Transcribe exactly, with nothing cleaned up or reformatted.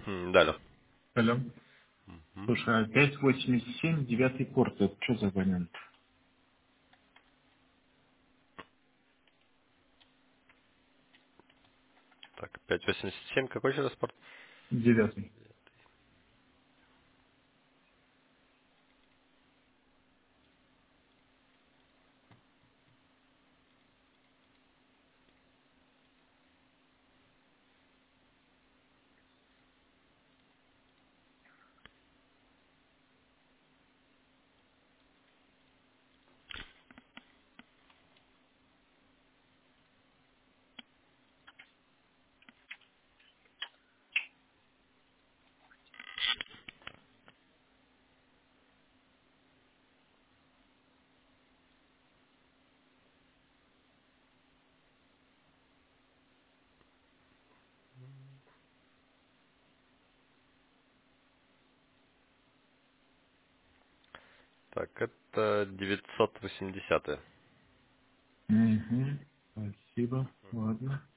М, да, алло. Алло. Мгм. Слушай, а пять восемьдесят семь, девятый порт, это что за абонент? Так, пять восемьдесят семь, какой еще раз порт? Девятый. Так, это девятьсот восемьдесят. Угу. Спасибо. Ладно.